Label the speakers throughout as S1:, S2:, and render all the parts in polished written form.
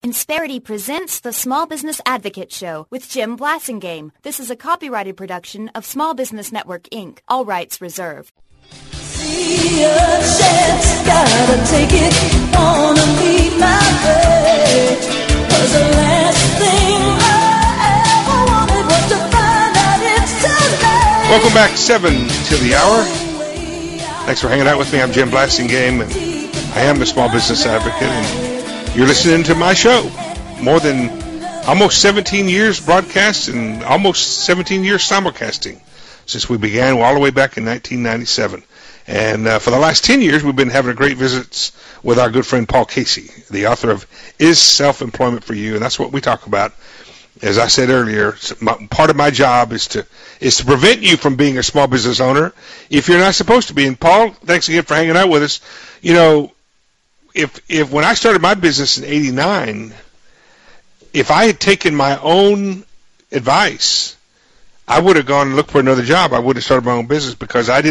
S1: Insperity presents the Small Business Advocate Show with Jim Blasingame. This is a copyrighted production of Small Business Network, Inc. All rights reserved.
S2: See a chance, gotta take it, wanna lead my way. 'Cause the last thing I ever wanted was to find out it's too late.
S3: Welcome back, 7 to the hour. Thanks for hanging out with me. I'm Jim Blasingame, and I am the Small Business Advocate, and you're listening to my show. More than almost 17 years broadcast and almost 17 years simulcasting since we began all the way back in 1997. And for the last 10 years, we've been having great visits with our good friend Paul Casey, the author of Is Self-Employment for You? And that's what we talk about. As I said earlier, part of my job is to prevent you from being a small business owner if you're not supposed to be. And Paul, thanks again for hanging out with us. You know, if when I started my business in '89, if I had taken my own advice, I would have gone and looked for another job. I would have started my own business because I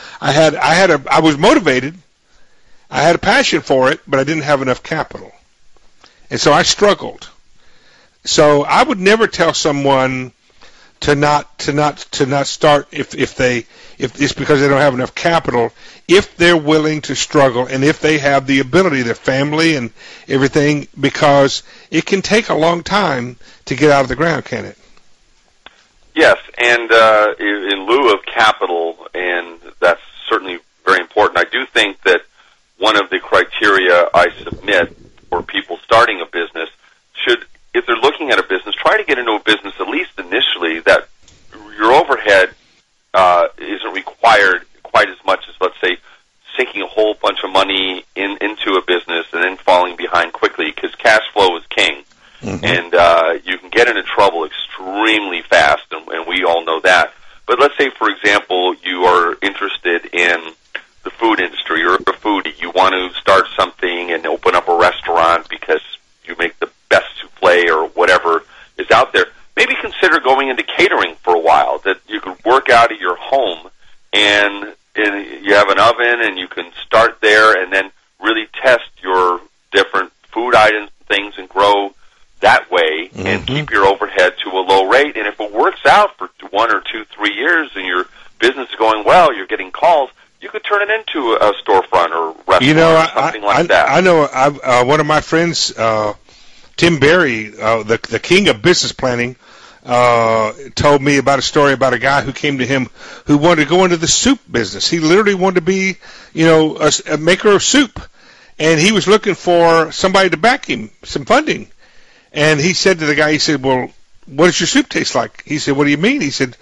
S3: was motivated. I had a passion for it, but I didn't have enough capital. And so I struggled. So I would never tell someone to not start if it's because they don't have enough capital, if they're willing to struggle and if they have the ability, their family and everything, because it can take a long time to get out of the ground, can it?
S4: Yes, and in lieu of capital, and that's certainly very important, I do think that one of the criteria I submit for people starting a business should, if they're looking at a business, try to get into a business at least initially that your overhead isn't required quite as much as, let's say, sinking a whole bunch of money into a business and then falling behind quickly, because cash flow is king. Mm-hmm. And you can get into trouble extremely fast, and we all know that. But let's say, for example, you are interested in the food industry. You're a foodie. You want to start something and open up a restaurant because you make the best souffle or whatever is out there. Maybe consider going into catering for a while, that you could work out of your home and you have an oven and you can start there and then really test your different food items and things and grow that way, mm-hmm. and keep your overhead to a low rate. And if it works out for 1 or 2, 3 years and your business is going well, you're getting calls, you could turn it into a storefront or restaurant or something like that.
S3: I know one of my friends, Tim Berry, the king of business planning, told me about a story about a guy who came to him who wanted to go into the soup business. He literally wanted to be, a maker of soup. And he was looking for somebody to back him, some funding. And he said to the guy, he said, well, what does your soup taste like? He said, what do you mean? He said,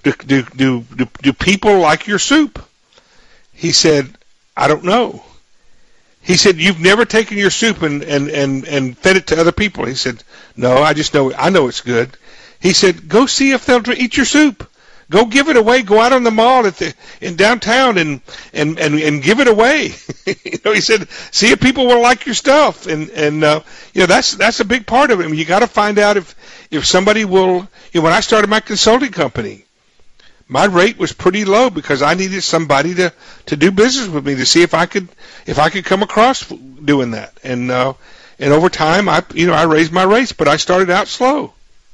S3: do people like your soup? He said, I don't know. He said, you've never taken your soup and fed it to other people? He said, no, I know it's good. He said, go see if they'll eat your soup. Go give it away. Go out on the mall in downtown and give it away. He said, see if people will like your stuff. And that's a big part of it. I mean, you got to find out if somebody will. When I started my consulting company, my rate was pretty low because I needed somebody to do business with me, to see if I could come across doing that. And over time, I raised my rates, but I started out slow.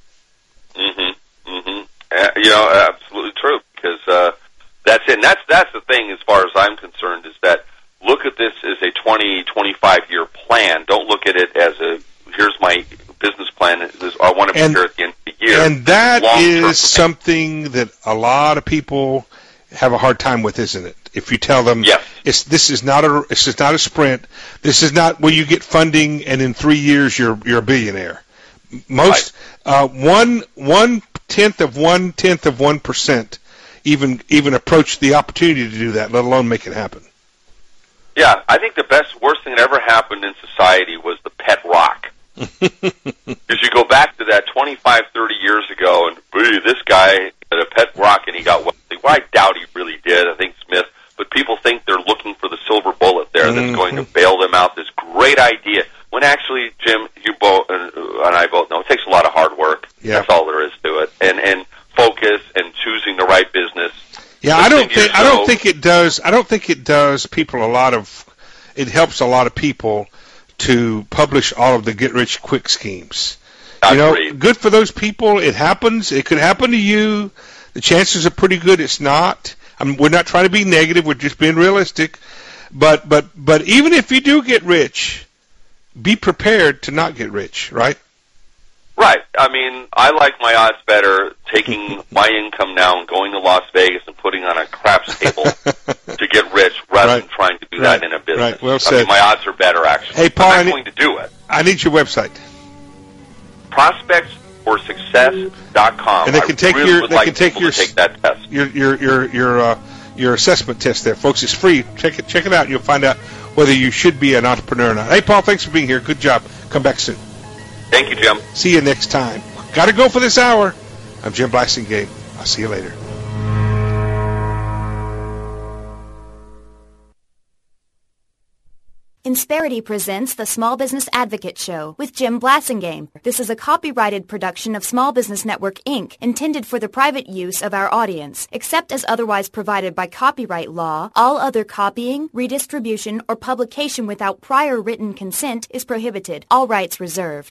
S4: Absolutely true, because that's it. And that's the thing, as far as I'm concerned, is that look at this as a 20, 25-year plan. Don't look at it as here's my business plan. I want to be here at the end of the year.
S3: And that is something that a lot of people have a hard time with, isn't it? If you tell them,
S4: yes.
S3: This is not a sprint. This is not where you get funding and in 3 years you're a billionaire. Most
S4: right.
S3: 1/10 of 1/10 of 1% even approach the opportunity to do that, let alone make it happen.
S4: Yeah, I think the worst thing that ever happened in society was the pet rock. Because you go back to that 25, 30 years ago, and this guy had a pet rock and he got wealthy. Well, I doubt he really did. I think Smith. But people think they're looking for the silver bullet there that's going to bail them out. This great idea. When actually, Jim, you both and I both know it takes a lot of hard work. Yeah. That's all there is to it, and focus and choosing the right business.
S3: Yeah, I don't think it does. I don't think it does people a lot of. It helps a lot of people to publish all of the get-rich-quick schemes.
S4: Agreed.
S3: Good for those people. It happens. It could happen to you. The chances are pretty good it's not. I mean, we're not trying to be negative. We're just being realistic. But even if you do get rich, be prepared to not get rich, right?
S4: Right. I mean, I like my odds better taking my income now and going to Las Vegas and putting on a craps table to get rich rather than trying to do that in a business.
S3: Right. Well said.
S4: I mean, my odds are better, actually.
S3: Hey, Paul,
S4: I'm going to do it.
S3: I need your website.
S4: ProspectsForSuccess.com.
S3: And they can take take
S4: that test.
S3: Your assessment test there, folks. It's free. Check it out, and you'll find out whether you should be an entrepreneur or not. Hey, Paul, thanks for being here. Good job. Come back soon.
S4: Thank you, Jim.
S3: See you next time. Got to go for this hour. I'm Jim Blasingame. I'll see you later.
S1: Insperity presents the Small Business Advocate Show with Jim Blasingame. This is a copyrighted production of Small Business Network, Inc., intended for the private use of our audience. Except as otherwise provided by copyright law, all other copying, redistribution, or publication without prior written consent is prohibited. All rights reserved.